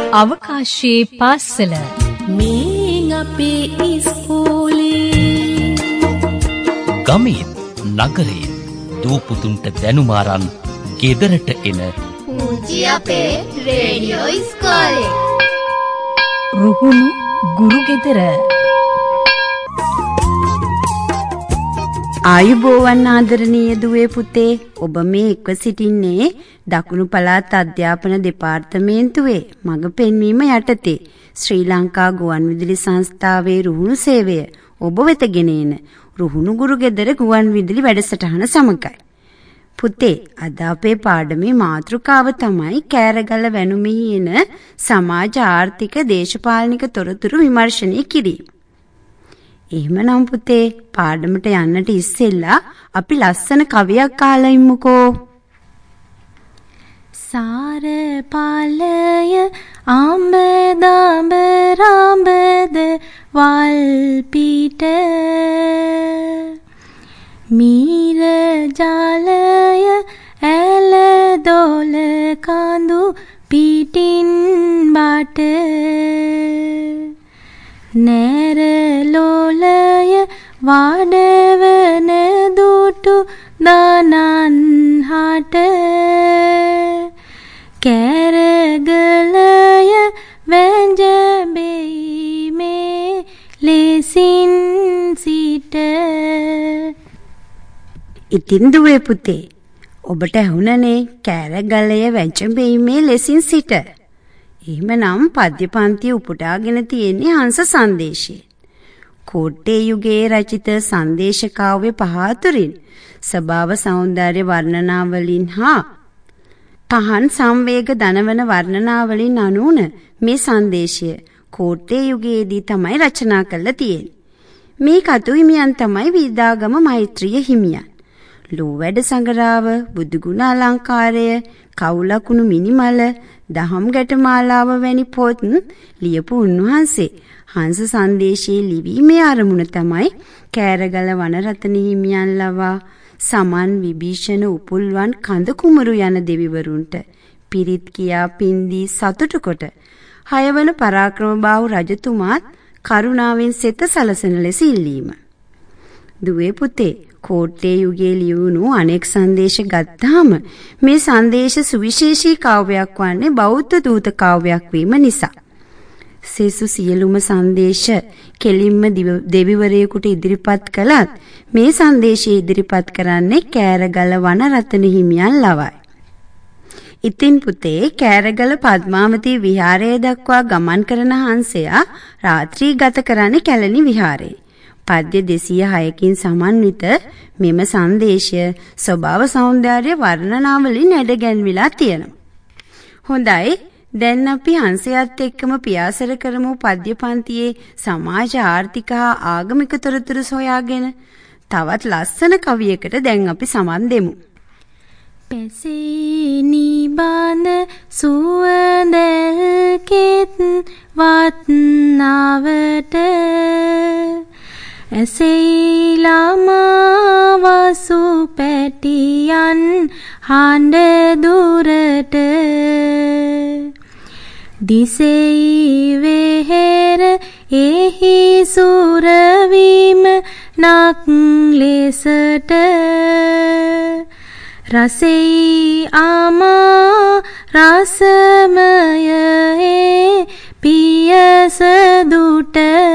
අවකාශයේ පාසල මේ අපේ ඉස්කෝලේ ගමේ නගරේ දූපුතුන්ට දැනුම අරන් ගෙදරට එන පුංචි අපේ රේඩියෝ ඉස්කෝලේ රුහුණු ගුරු ගෙදර ආයුබෝවන් ආදරණීය දුවේ පුතේ, ඔබ මේ එක්ව සිටින්නේ දකුණු පළාත් අධ්‍යාපන දෙපාර්තමේන්තුවේ මඟ පෙන්වීම යටතේ ශ්‍රී ලංකා ගුවන්විදුලි සංස්ථාවේ රුහුණු සේවය ඔබ වෙත ගෙන එන රුහුණු ගුරු ගෙදර ගුවන්විදුලි වැඩසටහන සමගයි. පුතේ, අද අපේ පාඩමේ මාතෘකාව තමයි කෑරගල වැනුමෙහි එන සමාජ ආර්ථික දේශපාලනික තොරතුරු විමර්ශනය කිරීම. එහෙමනම් පුතේ, පාඩමට යන්නට ඉස්සෙල්ලා අපි ලස්සන කවියක් අහලා ඉමුකෝ. සාර පාලය ආඹ දාඹ රාඹද වල් පිට මීර ජාලය ඇල දොල කඳු පිටින් බට නෑර ලෝලය වඩවන දුටු දානන් හට කෑරගලය වැංජබෙයිමේ ලෙසින් සිට. ඉතින් දුවේ පුතේ, ඔබට ඇහුණනේ කෑරගලය වැංජබෙයිමේ ලෙසින් සිට. එහෙමනම් පද්‍ය පන්තිය උපුටාගෙන තියෙන්නේ හංස සංදේශයෙන්. කෝට්ටේ යුගයේ රචිත සංදේශ කාව්‍ය පහ අතුරින් ස්වභාව සෞන්දර්ය වර්ණනාවලින් හා පහන් සංවේග දනවන වර්ණනාවලින් අනුන මේ සංදේශය කෝට්ටේ යුගයේදී තමයි රචනා කරලා තියෙන්නේ. මේ කතු හිමියන් තමයි විදාගම මෛත්‍රිය හිමියන්. ලෝවැඩ සංගරාව, බුදුගුණ අලංකාරය, කවුලකුණු මිනිමල, දහම් ගැටමාලාව වැනි පොත් ලියපු උන්වහන්සේ හංස සංදේශයේ ලිවීමේ අරමුණ තමයි කෑරගල වනරතන හිමියන් ලවා සමන් විභීෂණ උපුල්වන් කඳ කුමරු යන දෙවිවරුන්ට පිරිත් කියා පින්දී සතුටු කොට හයවන පරාක්‍රමබාහු රජතුමාත් කරුණාවෙන් සෙත සලසන ලෙස ඉල්ලීම. දුවේ පුතේ, කෝට්ටේ යුගයේ ලියවුණු අනෙක් සංදේශ ගත්තාම මේ සංදේශ සුවිශේෂී කාව්‍යයක් වන්නේ බෞද්ධ දූත කාව්‍යයක් වීම නිසා. සෙසු සියලුම සංදේශ කෙලින්ම දෙවිවරයෙකුට ඉදිරිපත් කළත් මේ සංදේශය ඉදිරිපත් කරන්නේ කෑරගල වනරතන හිමියන් ලවයි. ඉතින් පුතේ, කෑරගල පද්මාවතී විහාරය දක්වා ගමන් කරන හංසයා රාත්‍රී ගත කරන්නේ කැලණි විහාරයේ. පද්‍ය 206කින් සමන්විත මෙම සංදේශය ස්වභාව සෞන්දර්ය වර්ණනාවලින් නැඩගැන්විලා තියෙනවා. හොඳයි, දැන් අපි හංසයත් එක්කම පියාසර කරමු පද්‍ය පන්තියේ සමාජ ආර්ථික හා ආගමික තොරතුරු සොයාගෙන. තවත් ලස්සන කවියකට දැන් අපි සමන් දෙමු. පැසේ නිබඳ සුවඳල් කෙත් වත්නාවට ඇසෙයි ළමා වසු පැටියන් හඬ දුරට දිසෙයි වෙහෙර එහි සුරවීම නක් ලෙසට රසෙයි ආමා රසමයේ පියස දුට.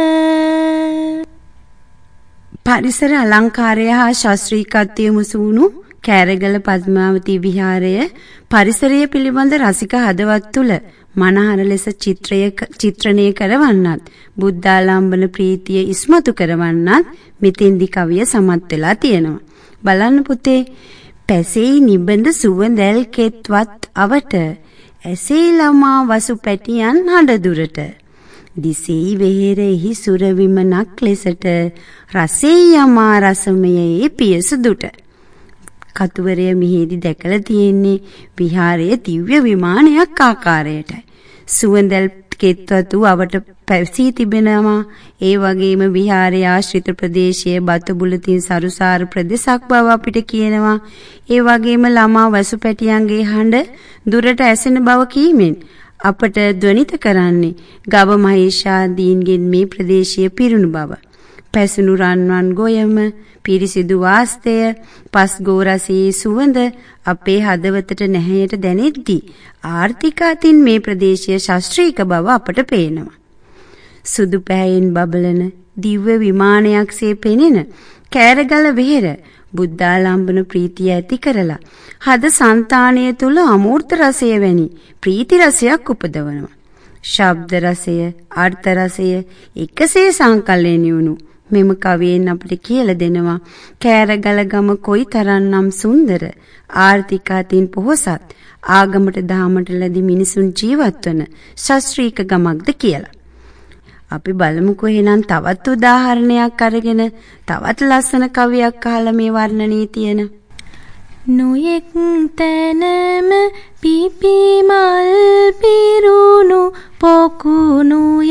පරිසර අලංකාරය හා ශාස්ත්‍රීයත්වයේ මුසුණු කෑරගල පද්මාවතී විහාරය පරිසරය පිළිබඳ රසික හදවත් තුළ මනහර ලෙස චිත්‍රණය කරවන්නත් බුද්ධාලම්බන ප්‍රීතිය ඉස්මතු කරවන්නත් මෙතෙන්දි කවිය සමත් වෙලා තියෙනවා. බලන්න පුතේ, පැසෙයි නිබඳ සුවඳැල් කෙත්වත් අවට ඇසෙයි ළමා වසු පැටියන් හඬ දුරට දිසෙයි වෙහෙරෙහි සුරවිමනක් ලෙසට රසෙයි යමා රසමයේ පියස දුට. කතුවරය මෙහිදී දැකලා තියෙන්නේ විහාරයේ දිව්‍ය විමානයක් ආකාරයටයි. සුවඳල් කෙත්වතු අවට පැවසී තිබෙනවා. ඒ වගේම විහාරයේ ආශ්‍රිත ප්‍රදේශයේ බතුබුලතින් සරුසාර ප්‍රදේශයක් බව අපිට කියනවා. ඒ වගේම ළමා වසු පැටියන්ගේ හඬ දුරට ඇසෙන බව කීමෙන් අපට ධ්වනිත කරන්නේ ගව මහේෂාදීන්ගෙන් මේ ප්‍රදේශය පිරුණු බව. පැසුණු රන්වන් ගොයම, පිරිසිදු වාස්තය, පස් ගෝරසී සුවඳ අපේ හදවතට නැහැයට දැනෙද්දී ආර්ථික අතින් මේ ප්‍රදේශය ශාස්ත්‍රීය බව අපට පේනවා. සුදු පැහැයෙන් බබලන දිව්‍ය විමානයක්සේ පෙනෙන කෑරගල වෙහෙර බුද්ධාලම්බන ප්‍රීතිය ඇති කරලා හද సంతානය තුල අමූර්ත රසය වැනි ප්‍රීති රසයක් උපදවනවා. ශබ්ද රසය, අර්ථ රසය එකසේ සංකලනය වුණු මෙම කවියෙන් අපිට කියලා දෙනවා කෑරගල ගම කොයිතරම්නම් සුන්දර, ආර්ථික අතින් පොහොසත්, ආගමට දහමට ලැබි මිනිසුන් ජීවත් වන ශාස්ත්‍රීය ගමක්ද කියලා. අපි බලමුකෝ එහෙනම් තවත් උදාහරණයක් අරගෙන තවත් ලස්සන කවියක් අහලා මේ වර්ණනයේ තියෙන. නොයෙක් තැනම පිපි මල් පිරුණු පොකුණුය,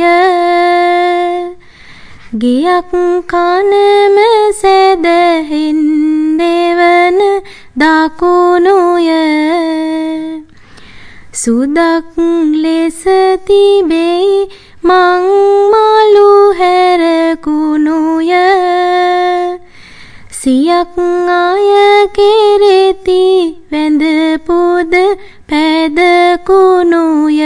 ගියක් කනම සැදෙහින් දෙවන දකුණුය, සුදක් ලෙස තිබෙයි මං මාළු හැරකුණුය, සියක් අය කෙරෙති වැඳ පුද පැදකුණුය.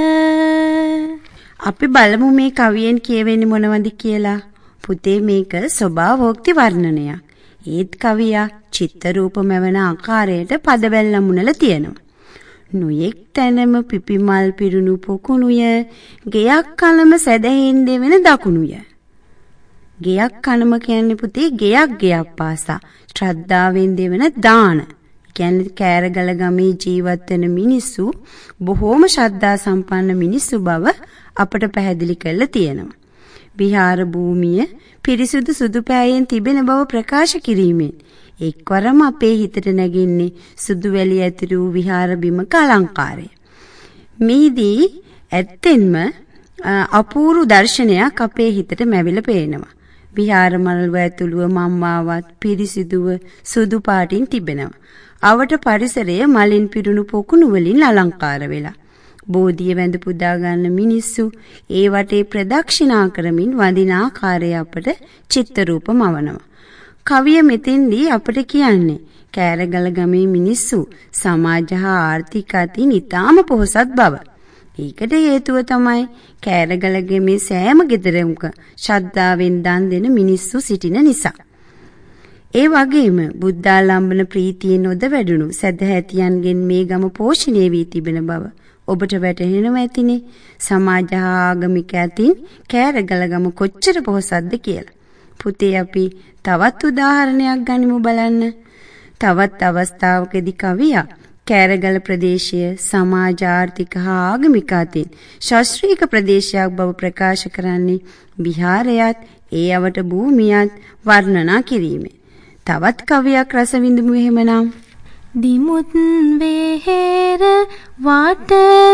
අපි බලමු මේ කවියෙන් කියවෙන්නේ මොනවද කියලා. පුතේ මේක ස්වභාවෝක්ති වර්ණනයක්. ඒත් කවියා චිත්ත රූප මෙවන ආකාරයට පදවැල් මුනලා තියෙනවා. නොයෙක් තැනම පිපිමල් පිරුණු පොකුණුය, ගෙයක් කනම සැදෙහින් දෙවෙන දකුණුය. ගෙයක් කනම කියන්නේ පුතේ ගෙයක් පාසා ශ්‍රද්ධාවෙන් දෙවෙන දාන. කියන්නේ කෑරගල ගමේ ජීවත් වෙන මිනිස්සු බොහෝම ශ්‍රද්ධා සම්පන්න මිනිස්සු බව අපට පැහැදිලි කරලා තියෙනවා. විහාර භූමිය පිරිසුදු සුදු පෑයෙන් තිබෙන බව ප්‍රකාශ කිරීමෙන් එක්වරම අපේ හිතට නැගින්නේ සුදු වැලි ඇතුළු විහාර බිමක අලංකාරය. මේදී ඇත්තෙන්ම අපූර්ව දර්ශනයක් අපේ හිතට මැවිලා පේනවා. විහාර මල්ව ඇතුළුව මම්මාවත් පිරිසිදුව සුදු පාටින් තිබෙනවා. අවට පරිසරය මලින් පිරුණු පොකුණු වලින් අලංකාර වෙලා. බෝධිය වැඳ පුදා ගන්න මිනිස්සු ඒ වටේ ප්‍රදක්ෂිනා කරමින් වඳින ආකාරය අපට චිත්ත රූප මවනවා. කවිය මෙතෙන්දී අපට කියන්නේ කෑරගල ගමේ මිනිස්සු සමාජ හා ආර්ථික අතින් ඉතාම පොහොසත් බව. ඒකට හේතුව තමයි කෑරගල ගමේ සෑම ගෙදරක ශ්‍රද්ධාවෙන් දන් දෙන මිනිස්සු සිටින නිසා. ඒ වගේම බුද්ධාලම්බන ප්‍රීතියෙන් නොද වැඩුණු සදහැතියන්ගෙන් මේ ගම පෝෂණය වී තිබෙන බව ඔබට වැටහෙනවා ඇතිනේ. සමාජ හා ආගමික අතින් කෑරගල ගම කොච්චර පොහොසත්ද කියලා. පුතේ අපි තවත් උදාහරණයක් ගනිමු බලන්න. තවත් අවස්ථාවකදී කවියා කෑරගල ප්‍රදේශය සමාජ ආර්ථික හා ආගමික අතින් ශාස්ත්‍රීය ප්‍රදේශයක් බව ප්‍රකාශ කරන්නේ විහාරයත් ඒ අවට භූමියත් වර්ණනා කිරීමෙන්. තවත් කවියක් රස විඳමු එහෙමනම්. දිමුත් වෙහෙර වාට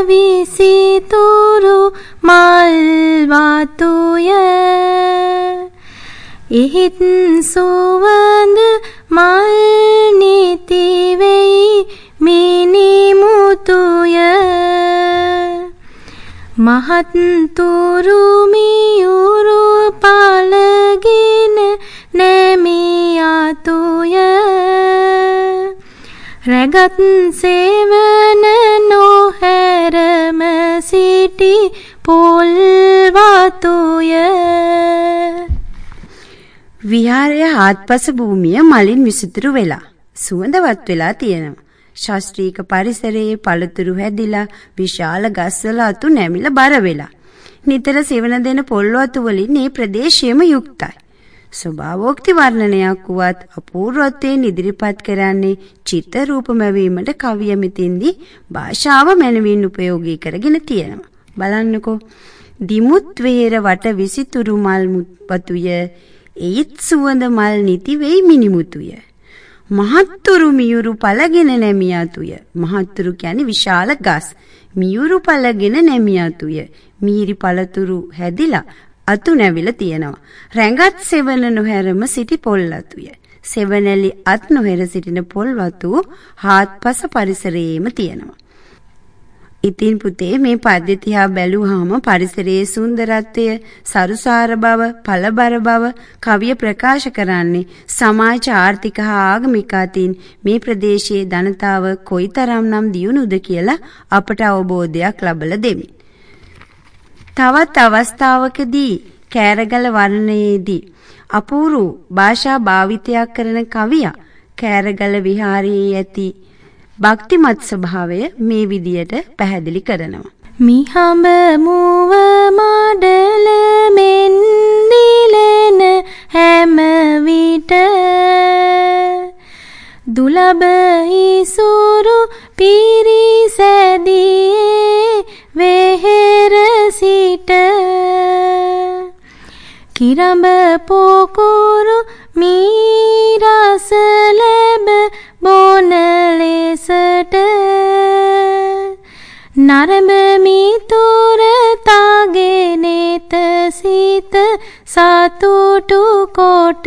විසිතුරු මල් වාතුය, එහිත් සුවඳ මල් නිති වෙයි මිනිමුතුය, මහත් තුරු මියුරු පලගෙන නැමියතුය, රැගත් සේවන නොහැරම සිටි පොල් වතුය. විහාරයේ හාත්පස භූමිය මලින් විසිතුරු වෙලා සුවඳවත් වෙලා තියෙනවා. ශාස්ත්‍රීය පරිසරයේ පළතුරු හැදිලා විශාල ගස්වල අතු නැමිලා බර වෙලා නිතර සෙවන දෙන පොල් වතු වලින් මේ ප්‍රදේශයම යුක්තයි. ස්වභාවෝක්ති වර්ණනයක් වුවත් අපූර්වත්වයෙන් ඉදිරිපත් කරන්නේ චිත්ත රූපම වීමට කවිය මෙතෙන්දී භාෂාව මනවින් උපයෝගී කරගෙන තියෙනවා. බලන්නකෝ. දිමුත් වේර වට විසිතුරු මල් මුත්පතුය, ඒත් සුවඳ මල් නිති වෙයි මිනිමුතුය, මහත්තුරු මියුරු පළගෙන නැමියතුය. මහත්තුරු කියන්නේ විශාල ගස්. මියුරු පළගෙන නැමියතුය. මිහිරි පළතුරු හැදිලා අතු නැවිලා තියෙනවා. රැඟත් සෙවන නොහැරම සිටි පොල් අතුය. සෙවනැලි අත් නොහැර සිටින පොල් වතු හාත්පස පරිසරයේම තියෙනවා. ඉතින් පුතේ මේ පද්‍ය තියා බැලුවාම පරිසරයේ සුන්දරත්වය, සරුසාර බව, පළබර බව කවිය ප්‍රකාශ කරන්නේ සමාජ ආර්ථික හා ආගමික අතින් මේ ප්‍රදේශයේ ජනතාව කොයිතරම්නම් දියුණුද කියලා අපට අවබෝධයක් ලබලා දෙමි. තවත් අවස්ථාවකදී කෑරගල වර්ණයේදී අපූර්ව භාෂා භාවිතයක් කරන කවියා කෑරගල විහාරයේ ඇති භක්තිමත් ස්වභාවය මේ විදියට පැහැදිලි කරනවා. මිහඹ මුව මඩල මෙන් දිලෙන හැම විට දුලබ ඉසුරු පිරිසැදියේ වෙහෙර සිට කිරඹ පොකුරු මීරස ලැබ බොන ලෙසට නරඹ මිතුර තාගෙනෙත සිත සතුටු කොට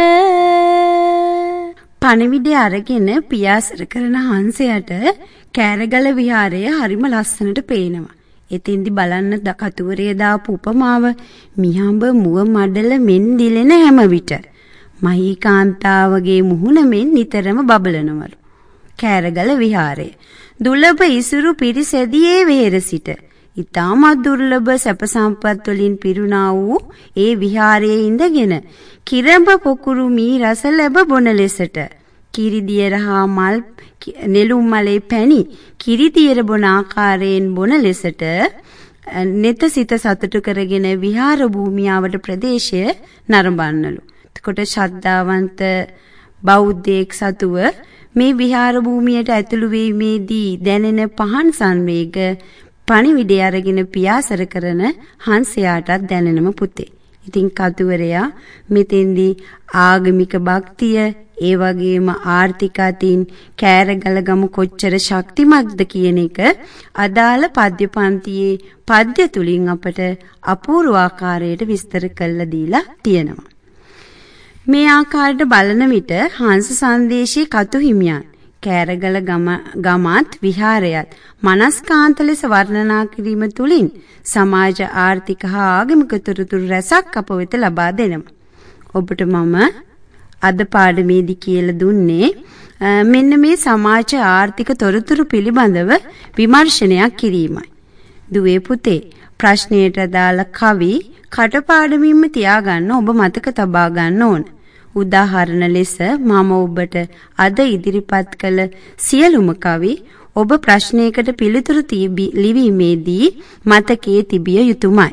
පණිවිඩය අරගෙන පියාසර කරන හංසයට කෑරගල විහාරය හරිම ලස්සනට පේනවා. එතින්දි බලන්න කතුවරේ දාපු උපමාව මිහඹ මුව මඩල මෙන් දිලෙන හැම විට මහී කාන්තාවගේ මුහුණ මෙන් නිතරම බබලනවලු. කෑරගල විහාරය දුර්ලභ ඉසුරු පිරිසැදියේ වෙහෙර සිට ඉතාමත් දුර්ලභ සැප සම්පත් වලින් පිරුණා වූ ඒ විහාරයේ ඉඳගෙන කිරඹ පොකුරු මී රස ලැබ බොන ලෙසට කිරිදියර හා මල් නෙළුම් මලේ පැණි කිරිදියර බොන ආකාරයෙන් බොන ලෙසට නෙත සිත සතුටු කරගෙන විහාර භූමියාවට ප්‍රදේශය නරඹන්නලු. එතකොට ශ්‍රද්ධාවන්ත බෞද්ධයෙක් සතුව මේ විහාර භූමියට ඇතුළු වීමේදී දැනෙන පහන් සංවේග පණිවිඩය අරගෙන පියාසර කරන හංසයාටත් දැනෙනම පුතේ. ඉතින් කතුවරයා මෙතෙන්දී ආගමික භක්තිය ඒ වගේම ආර්ථික අතින් කෑරගල ගම කොච්චර ශක්තිමත්ද කියන එක අදාළ පද්‍ය පන්තියේ පද්‍ය තුලින් අපට අපූර්ව ආකාරයට විස්තර කරලා දීලා තියෙනවා. මේ ආකාරයට බලන විට හංස සංදේශී කතු හිමියන් කෑරගල ගමත් විහාරයත් මනස්කාන්ත ලෙස වර්ණනා කිරීම තුළින් සමාජ ආර්ථික හා ආගමික තොරතුරු රැසක් අප වෙත ලබා දෙනවා. ඔබට මම අද පාඩමේදී කියලා දුන්නේ මෙන්න මේ සමාජ ආර්ථික තොරතුරු පිළිබඳව විමර්ශනයක් කිරීමයි. දුවේ පුතේ ප්‍රශ්නයට අදාළ කවි කටපාඩමින්ම තියාගන්න ඔබ මතක තබා ගන්න ඕන. උදාහරණ ලෙස මම ඔබට අද ඉදිරිපත් කළ සියලුම කවි ඔබ ප්‍රශ්නයකට පිළිතුරු ලිවීමේදී මතකයේ තිබිය යුතුමයි.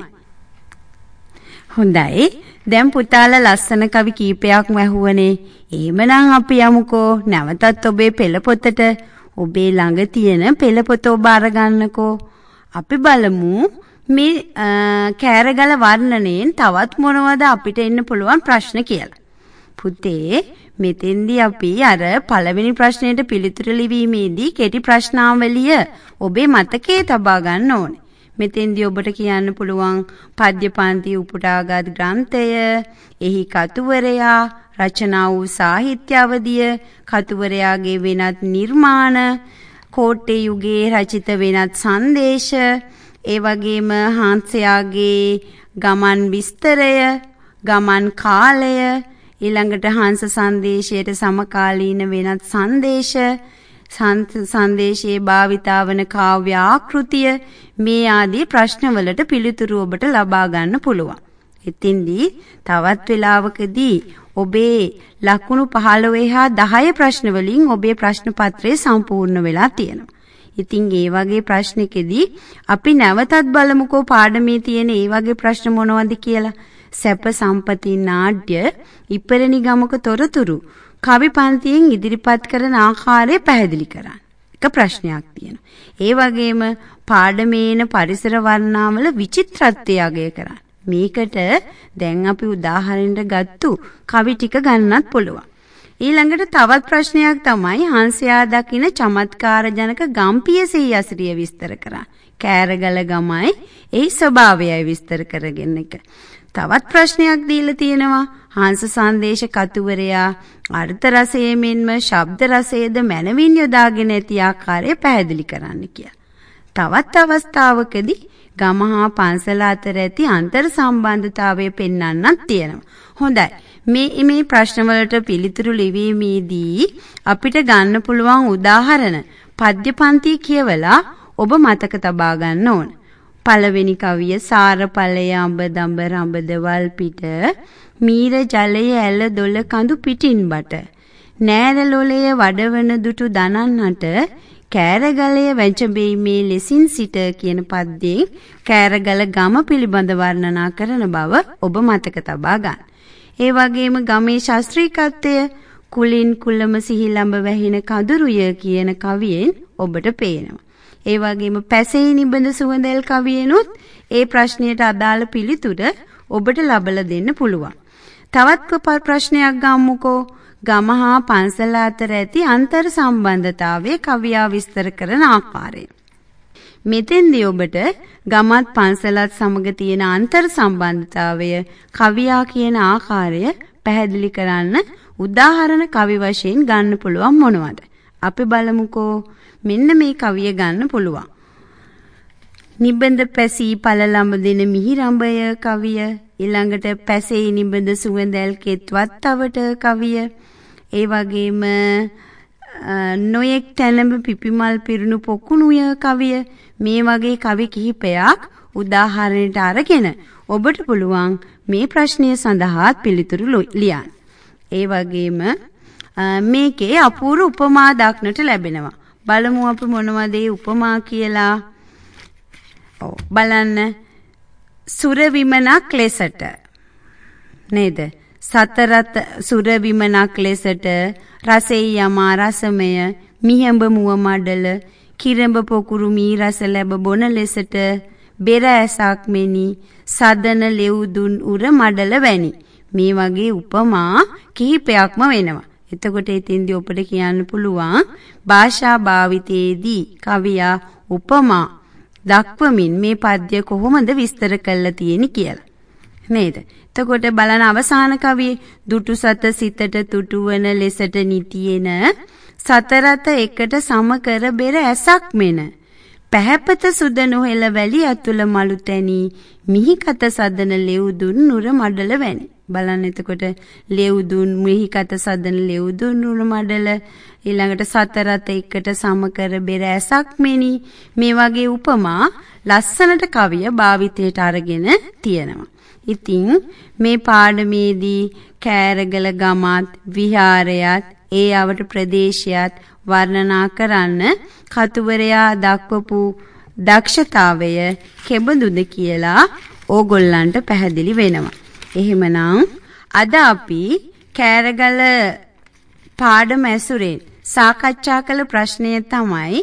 හොඳයි. දැන් පුතාලා ලස්සන කවි කීපයක්ම ඇහුවනේ. එහෙමනම් අපි යමුකෝ නැවතත් ඔබේ පෙළපොතට. ඔබේ ළඟ තියෙන පෙළපොත ඔබ අරගන්නකෝ. අපි බලමු මේ කෑරගල වර්ණණයෙන් තවත් මොනවද අපිට එන්න පුළුවන් ප්‍රශ්න කියලා. පුතේ මෙතෙන්දී අපි අර පළවෙනි ප්‍රශ්නෙට පිළිතුරු ලිවීමේදී කෙටි ප්‍රශ්නාවලිය ඔබේ මතකයේ තබා ගන්න ඕනේ. මෙතෙන්දී ඔබට කියන්න පුළුවන් පද්‍ය පන්ති උපුටාගත් ග්‍රන්ථය, එහි කතුවරයා, රචනා වූ සාහිත්‍ය අවධිය, කතුවරයාගේ වෙනත් නිර්මාණ, කෝට්ටේ යුගයේ රචිත වෙනත් සංදේශ, ඒ වගේම හංසයාගේ ගමන් විස්තරය, ගමන් කාලය, ඊළඟට හංස සංදේශයට සමකාලීන වෙනත් සංදේශ, සංදේශයේ භාවිතා වන කාව්‍ය ආකෘතිය මේ ආදී ප්‍රශ්නවලට පිළිතුරු ඔබට ලබා ගන්න පුළුවන්. ඉතින්දී තවත් වෙලාවකදී ඔබේ ලකුණු 15 හා 10 ප්‍රශ්න වලින් ඔබේ ප්‍රශ්න පත්‍රය සම්පූර්ණ වෙලා තියෙනවා. ඉතින් ඒ වගේ ප්‍රශ්නකෙදී අපි නැවතත් බලමුකෝ පාඩමේ තියෙන ඒ වගේ ප්‍රශ්න මොනවද කියලා. සැප සම්පති නාට්‍ය ඉපරණි ගමක තොරතුරු කවි පන්තියෙන් ඉදිරිපත් කරන ආකාරය පැහැදිලි කරන්න. එක ප්‍රශ්නයක් තියෙනවා. ඒ වගේම පාඩමේන පරිසර වර්ණාවල විචිත්‍රත්වය අගය කරන්න. මේකට දැන් අපි උදාහරණයක් ගත්තු කවි ටික ගන්නත් පුළුවන්. ඊළඟට තවත් ප්‍රශ්නයක් තමයි හංසයා දකින චමත්කාර ජනක ගම්පියසී යසිරිය විස්තර කරන්න. කෑරගල ගමයි ඒ ස්වභාවයයි විස්තර කරගෙන එක. තවත් ප්‍රශ්නයක් දීලා තියෙනවා හංස සංදේශ කතුවරයා අර්ථ රසයේ මෙන්ම ශබ්ද රසයේද මනවින් යොදාගෙන ඇති ආකාරය පැහැදිලි කරන්න කියලා. තවත් අවස්ථාවකදී ගම හා පන්සල අතර ඇති අන්තර් සම්බන්ධතාවය පෙන්වන්නත් තියෙනවා. හොඳයි. මේ ප්‍රශ්නවලට පිළිතුරු ලිවීමේදී අපිට ගන්න පුළුවන් උදාහරණ පද්‍ය පන්ති කියවලා ඔබ මතක තබා ගන්න ඕන. පළවෙනි කවිය සාරපලය අඹ දඹ රඹද වල් පිට මීර ජලය ඇල දොල කඳු පිටින් බට නෑරලොලය වඩවන දුටු දනන්නට කෑරගලය වැජඹීමේ ලෙසින් සිට කියන පද්‍යයෙන් කෑරගල ගම පිළිබඳ වර්ණනා කරන බව ඔබ මතක තබා ගන්න. ඒ වගේම ගමේ ශාස්ත්‍රීයත්වය කුලින් කුලම සිහිලඹ වැහින කඳුරුය කියන කවියෙන් ඔබට පේනවා. ඒ වගේම පැසෙයි නිබඳ සුවඳල් කවියෙනුත් ඒ ප්‍රශ්නයට අදාළ පිළිතුර ඔබට ලබලා දෙන්න පුළුවන්. තවත් ප්‍රශ්නයක් ගමුකෝ. ගම හා පන්සල අතර ඇති අන්තර් සම්බන්ධතාවය කවියා විස්තර කරන ආකාරය. මෙතෙන්දී ඔබට ගමත් පන්සලත් සමග තියෙන අන්තර් සම්බන්ධතාවය කවියා කියන ආකාරය පැහැදිලි කරන්න උදාහරණ කවි වශයෙන් ගන්න පුළුවන් මොනවද? අපි බලමුකෝ. මෙන්න මේ කවිය ගන්න පුළුවන්. නිබඳ පැසී පළලඹ දෙන මිහිරඹය කවිය. ඊළඟට පැසෙයි නිබඳ සුවඳල් කෙත්වත් තවට කවිය. ඒ වගේම නොයෙක් තැනඹ පිපිමල් පිරුණු පොකුණුය කවිය. මේ වගේ කවි කිහිපයක් උදාහරණයට අරගෙන ඔබට පුළුවන් මේ ප්‍රශ්නය සඳහා පිළිතුරු ලියන්න. ඒ වගේම මේකේ අපූර්ව උපමා දක්නට ලැබෙනවා. බලමු අපි මොනවද ඒ උපමා කියලා. බලන්න. සුර විමනක් ලෙසට නේද? සතරත සුර විමනක් ලෙසට රසෙයි යමා රසමය මිහෙඹ මුව මඩල කිරඹ පොකුරු මී රස ලැබ බොන ලෙසට බෙර ඇසක් මෙනි සදන ලෙව්දුන් උර මඩල වැනි. මේ වගේ උපමා කිහිපයක්ම වෙනවා. එතකොට ඉතින්දී ඔබට කියන්න පුළුවන් භාෂා භාවිතයේදී කවියා උපමා දක්වමින් මේ පද්‍ය කොහොමද විස්තර කරලා තියෙන්නේ කියලා. නේද? එතකොට බලන අවසාන කවියේ දුටු සත සිතට තුටුවන ලෙසට නිතියෙන සතරත එකට සම කර බෙර ඇසක් මෙන පැහැපත සුද නොහෙල වැලි අතුල මලු තැනි මිහිකත සදන ලෙව්දුන් නුර මඩල වැනි. බලන්න එතකොට ලෙව්දුන් මිහිකත සදන ලෙව්දුන් නුර මඩල ඊළඟට සතරත එකට සම කර බෙර ඇසක් මෙනි. මේ වගේ උපමා ලස්සනට කවිය භාවිතයට අරගෙන තියෙනවා. ඉතින් මේ පාඩමේදී කෑරගල ගමත් විහාරයත් ඒ අවට ප්‍රදේශයත් වර්ණනා කරන්න කතුවරයා දක්වපු දක්ෂතාවය කෙබඳුද කියලා ඕගොල්ලන්ට පැහැදිලි වෙනවා. එහෙමනම් අද අපි කෑරගල පාඩම ඇසුරෙන් සාකච්ඡා කළ ප්‍රශ්නය තමයි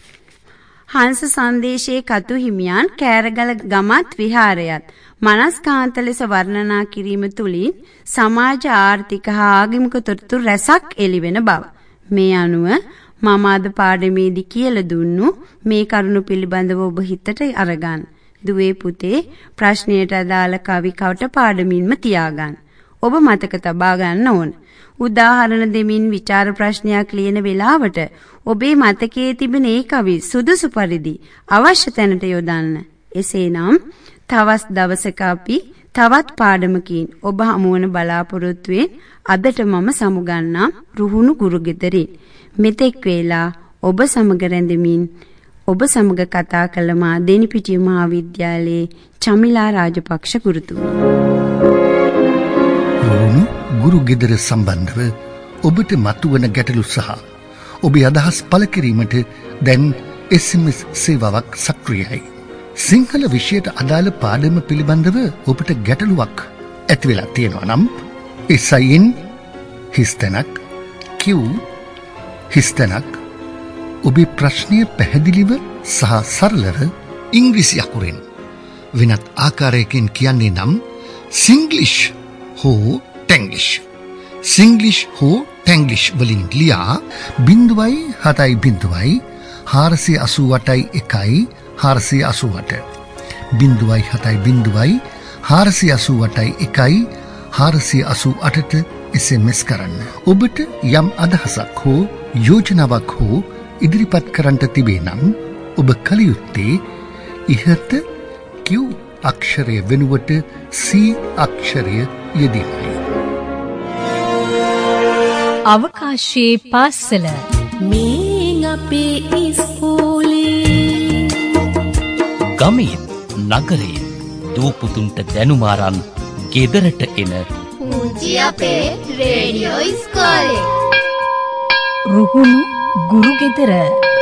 හංස සංදේශයේ කතු හිමියන් කෑරගල ගමත් විහාරයත් මනස්කාන්ත ලෙස වර්ණනා කිරීම තුළින් සමාජ ආර්ථික හා ආගමික තොරතුරු රැසක් එළිවෙන බව. මේ අනුව මම අද පාඩමේදී කියලා දුන්නු මේ කරුණු පිළිබඳව ඔබ හිතට අරගන්න. දුවේ පුතේ ප්‍රශ්නයට අදාළ කවි කට පාඩමින්ම තියාගන්න. ඔබ මතක තබා ගන්න ඕන. උදාහරණ දෙමින් විචාර ප්‍රශ්නයක් ලියන වෙලාවට ඔබේ මතකයේ තිබෙන ඒ කවි සුදුසු පරිදි අවශ්‍ය තැනට යොදන්න. එසේනම් තවස් දවසක අපි තවත් පාඩමකින් ඔබ හමුවන බලාපොරොත්තුවෙන් අදට මම සමුගන්නම් රුහුණු ගුරුගෙදරින්. මෙතෙක් වේලා ඔබ සමග රැඳෙමින් ඔබ සමග කතා කළ මා දෙනිපිටිය මහාවිද්‍යාලයේ චමිලා රාජපක්ෂ ගුරුතුමී. රුහුණු ගුරුගෙදර සම්බන්ධව ඔබට මතුවන ගැටලු සහ ඔබේ අදහස් පළ කිරීමට දැන් SMS සේවාවක් සක්‍රියයි. සිංහල විෂයට අදාළ පාඩම පිළිබඳව ඔබට ගැටලුවක් ඇති වෙලා තියෙනවා නම් SIN හිස්තැනක් Q හිස්තැනක් ඔබේ ප්‍රශ්නය පැහැදිලිව සහ සරලව ඉංග්‍රීසි අකුරෙන් වෙනත් ආකාරයකින් කියන්නේ නම් සිංග්ලිෂ් හෝ ටැන්ග්ලිෂ් සිංග්ලිෂ් හෝ ටැන්ග්ලිෂ් වලින් ලියා 0.70 488 488 0.70 488 488ට SMS කරන්න. ඔබට යම් අදහසක් හෝ යෝජනාවක් හෝ ඉදිරිපත් කරන්නට තිබේ නම් ඔබ කල යුත්තේ ඉහත Q අක්ෂරය වෙනුවට C අක්ෂරය යෙදීමයි. අවකාශයේ පාසල මේ අපේ ඉස්කෝලේ ගමේ නගරේ දූපුතුන්ට දැනුමාරන් ගෙදරට එන පුංචි අපේ රේඩියෝ ඉස්කෝලේ. රුහුණු ගුරු ගෙදර